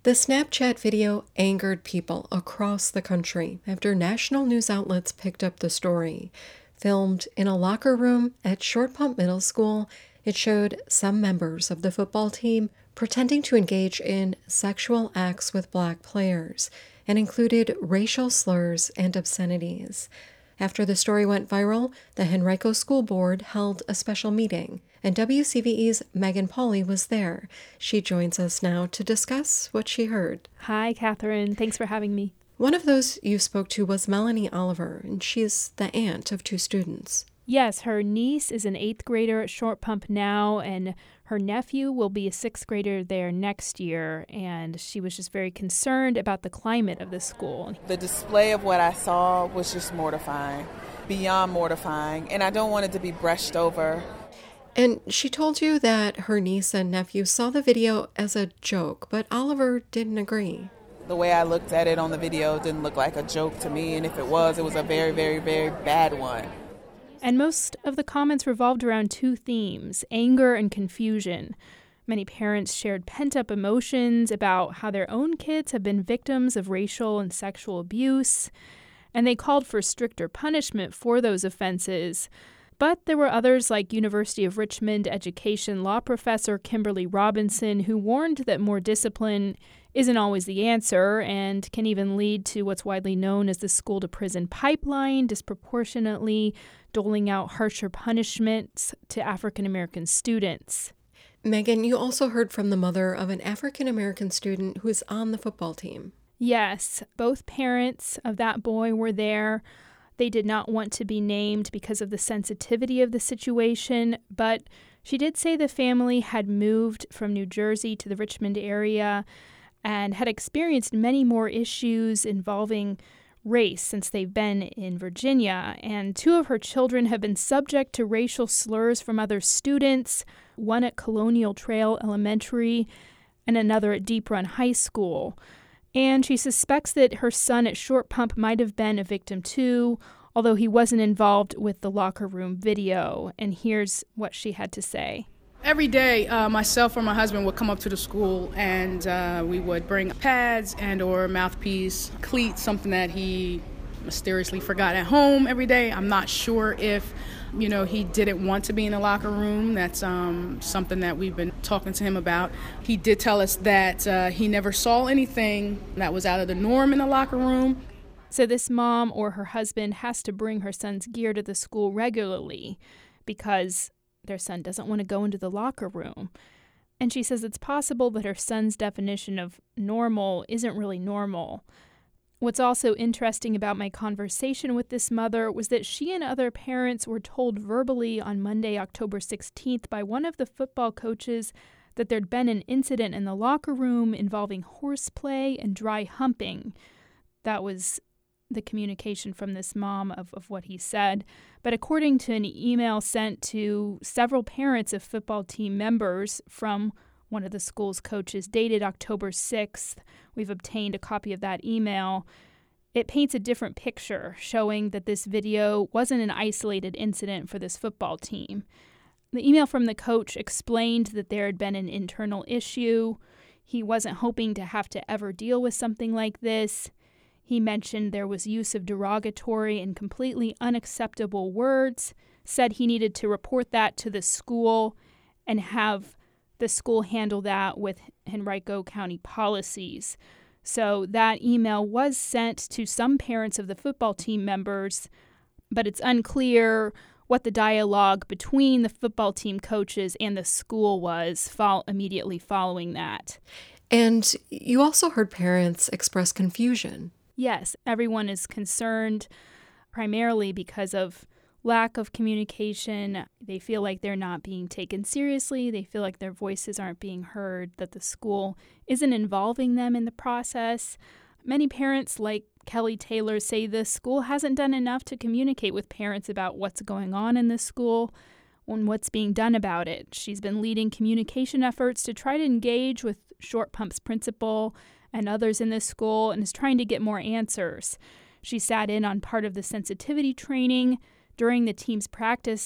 The Snapchat video angered people across the country after national news outlets picked up the story. Filmed in a locker room at Short Pump Middle School, it showed some members of the football team pretending to engage in sexual acts with Black players and included racial slurs and obscenities. After the story went viral, the Henrico School Board held a special meeting, and WCVE's Megan Pauley was there. She joins us now to discuss what she heard. Hi, Catherine. Thanks for having me. One of those you spoke to was Melanie Oliver, and she's the aunt of two students. Yes, her niece is an 8th grader at Short Pump now, and her nephew will be a 6th grader there next year, and she was just very concerned about the climate of the school. The display of what I saw was just mortifying, beyond mortifying, and I don't want it to be brushed over. And she told you that her niece and nephew saw the video as a joke, but Oliver didn't agree. The way I looked at it on the video didn't look like a joke to me, and if it was a very, very, very bad one. And most of the comments revolved around two themes, anger and confusion. Many parents shared pent-up emotions about how their own kids have been victims of racial and sexual abuse, and they called for stricter punishment for those offenses. But there were others like University of Richmond education law professor Kimberly Robinson, who warned that more discipline isn't always the answer and can even lead to what's widely known as the school-to-prison pipeline, disproportionately doling out harsher punishments to African-American students. Megan, you also heard from the mother of an African-American student who is on the football team. Yes, both parents of that boy were there. They did not want to be named because of the sensitivity of the situation, but she did say the family had moved from New Jersey to the Richmond area and had experienced many more issues involving race since they've been in Virginia. And two of her children have been subject to racial slurs from other students, one at Colonial Trail Elementary and another at Deep Run High School. And she suspects that her son at Short Pump might have been a victim too, although he wasn't involved with the locker room video. And here's what she had to say. Every day, myself or my husband would come up to the school and we would bring pads and or mouthpiece, cleats, something that he mysteriously forgot at home every day. I'm not sure if, he didn't want to be in the locker room. That's something that we've been talking to him about. He did tell us that he never saw anything that was out of the norm in the locker room. So this mom or her husband has to bring her son's gear to the school regularly because their son doesn't want to go into the locker room. And she says it's possible that her son's definition of normal isn't really normal. What's also interesting about my conversation with this mother was that she and other parents were told verbally on Monday, October 16th by one of the football coaches that there'd been an incident in the locker room involving horseplay and dry humping. That was the communication from this mom of what he said. But according to an email sent to several parents of football team members from one of the school's coaches dated October 6th, we've obtained a copy of that email. It paints a different picture, showing that this video wasn't an isolated incident for this football team. The email from the coach explained that there had been an internal issue. He wasn't hoping to have to ever deal with something like this. He mentioned there was use of derogatory and completely unacceptable words, said he needed to report that to the school and have the school handle that with Henrico County policies. So that email was sent to some parents of the football team members, but it's unclear what the dialogue between the football team coaches and the school was immediately following that. And you also heard parents express confusion. Yes, everyone is concerned primarily because of lack of communication. They feel like they're not being taken seriously. They feel like their voices aren't being heard, that the school isn't involving them in the process. Many parents, like Kelly Taylor, say the school hasn't done enough to communicate with parents about what's going on in the school and what's being done about it. She's been leading communication efforts to try to engage with Short Pump's principal and others in this school and is trying to get more answers. She sat in on part of the sensitivity training during the team's practice,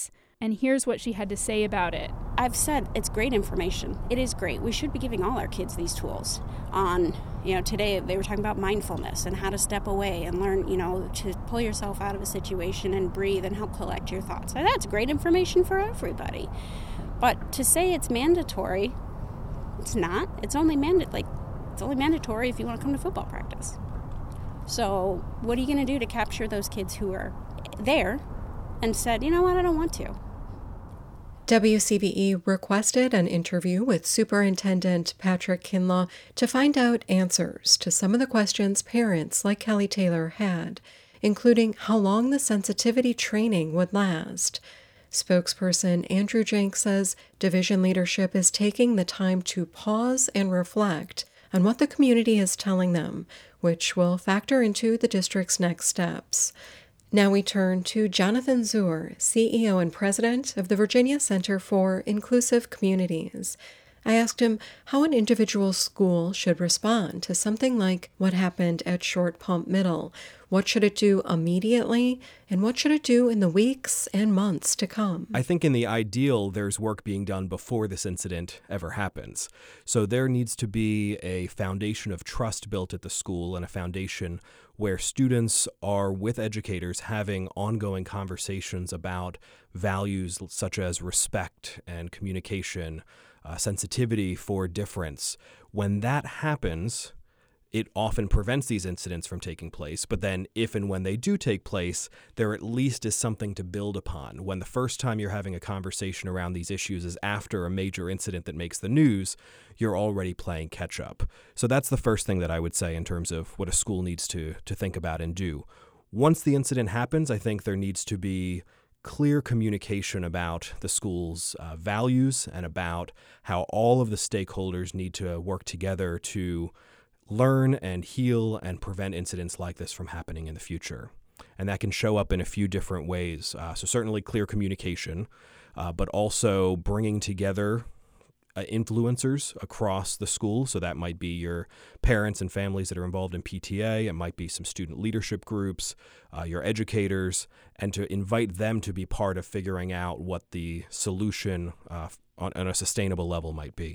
And here's what she had to say about it. I've said it's great information. It is great. We should be giving all our kids these tools on, today they were talking about mindfulness and how to step away and learn, to pull yourself out of a situation and breathe and help collect your thoughts. And that's great information for everybody. But to say it's mandatory, it's not. It's only mandatory if you want to come to football practice. So what are you going to do to capture those kids who are there and said, you know what, I don't want to? WCBE requested an interview with Superintendent Patrick Kinlaw to find out answers to some of the questions parents like Kelly Taylor had, including how long the sensitivity training would last. Spokesperson Andrew Jenks says division leadership is taking the time to pause and reflect on what the community is telling them, which will factor into the district's next steps. Now we turn to Jonathan Zur, CEO and president of the Virginia Center for Inclusive Communities. I asked him how an individual school should respond to something like what happened at Short Pump Middle. What should it do immediately, and what should it do in the weeks and months to come? I think in the ideal, there's work being done before this incident ever happens. So there needs to be a foundation of trust built at the school and a foundation where students are with educators having ongoing conversations about values such as respect and communication, sensitivity for difference. When that happens, it often prevents these incidents from taking place. But then if and when they do take place, there at least is something to build upon. When the first time you're having a conversation around these issues is after a major incident that makes the news, you're already playing catch up. So that's the first thing that I would say in terms of what a school needs to think about and do. Once the incident happens, I think there needs to be clear communication about the school's values and about how all of the stakeholders need to work together to learn and heal and prevent incidents like this from happening in the future. And that can show up in a few different ways. So certainly clear communication, but also bringing together influencers across the school. So that might be your parents and families that are involved in PTA. It might be some student leadership groups, your educators, and to invite them to be part of figuring out what the solution on a sustainable level might be.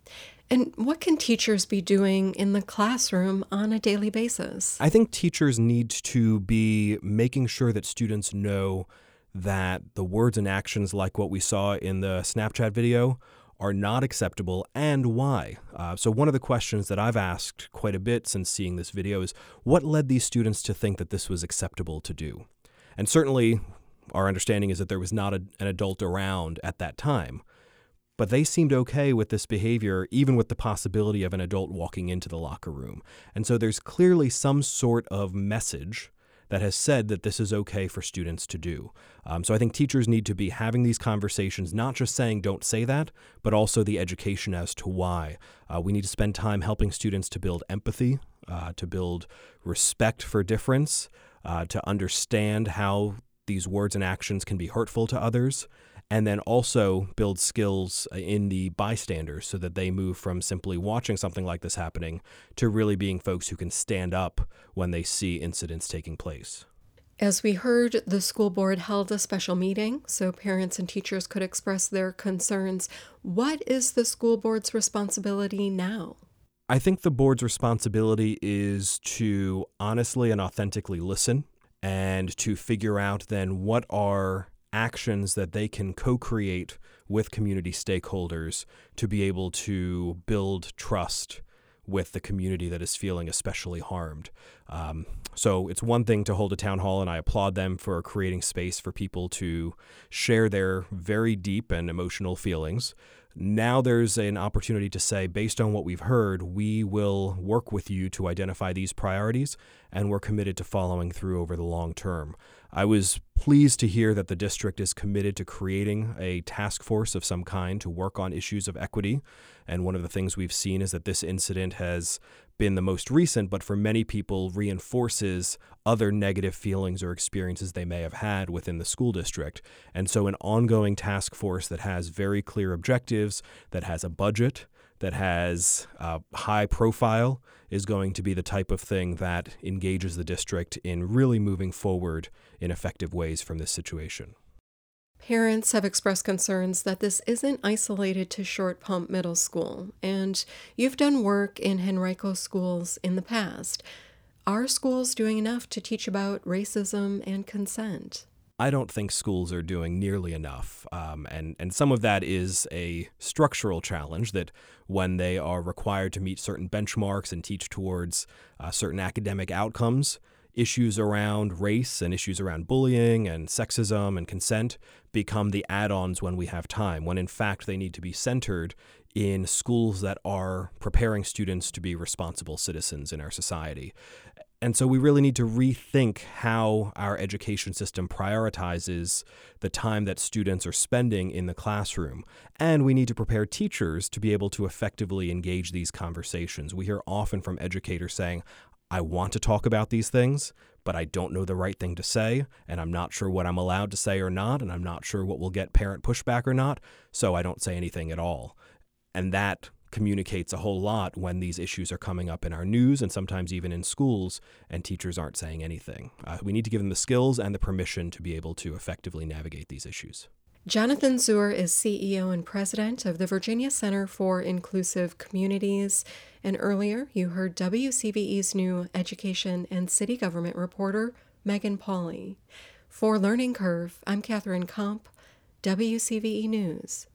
And what can teachers be doing in the classroom on a daily basis? I think teachers need to be making sure that students know that the words and actions like what we saw in the Snapchat video are not acceptable and why. So one of the questions that I've asked quite a bit since seeing this video is what led these students to think that this was acceptable to do? And certainly our understanding is that there was not an adult around at that time. But they seemed okay with this behavior, even with the possibility of an adult walking into the locker room. And so there's clearly some sort of message that has said that this is okay for students to do. So I think teachers need to be having these conversations, not just saying don't say that, but also the education as to why. We need to spend time helping students to build empathy, to build respect for difference, to understand how these words and actions can be hurtful to others, and then also build skills in the bystanders so that they move from simply watching something like this happening to really being folks who can stand up when they see incidents taking place. As we heard, the school board held a special meeting so parents and teachers could express their concerns. What is the school board's responsibility now? I think the board's responsibility is to honestly and authentically listen and to figure out then what are actions that they can co-create with community stakeholders to be able to build trust with the community that is feeling especially harmed. So it's one thing to hold a town hall, and I applaud them for creating space for people to share their very deep and emotional feelings. Now there's an opportunity to say, based on what we've heard, we will work with you to identify these priorities, and we're committed to following through over the long term. I was pleased to hear that the district is committed to creating a task force of some kind to work on issues of equity. And one of the things we've seen is that this incident has been the most recent, but for many people reinforces other negative feelings or experiences they may have had within the school district. And so an ongoing task force that has very clear objectives, that has a budget, that has high profile is going to be the type of thing that engages the district in really moving forward in effective ways from this situation. Parents have expressed concerns that this isn't isolated to Short Pump Middle School, and you've done work in Henrico schools in the past. Are schools doing enough to teach about racism and consent? I don't think schools are doing nearly enough, and some of that is a structural challenge that when they are required to meet certain benchmarks and teach towards certain academic outcomes, issues around race and issues around bullying and sexism and consent become the add-ons when we have time, when in fact they need to be centered in schools that are preparing students to be responsible citizens in our society. And so we really need to rethink how our education system prioritizes the time that students are spending in the classroom. And we need to prepare teachers to be able to effectively engage these conversations. We hear often from educators saying, I want to talk about these things, but I don't know the right thing to say, and I'm not sure what I'm allowed to say or not, and I'm not sure what will get parent pushback or not, so I don't say anything at all. And that communicates a whole lot when these issues are coming up in our news and sometimes even in schools, and teachers aren't saying anything. We need to give them the skills and the permission to be able to effectively navigate these issues. Jonathan Zur is CEO and president of the Virginia Center for Inclusive Communities. And earlier, you heard WCVE's new education and city government reporter, Megan Pauley. For Learning Curve, I'm Catherine Komp, WCVE News.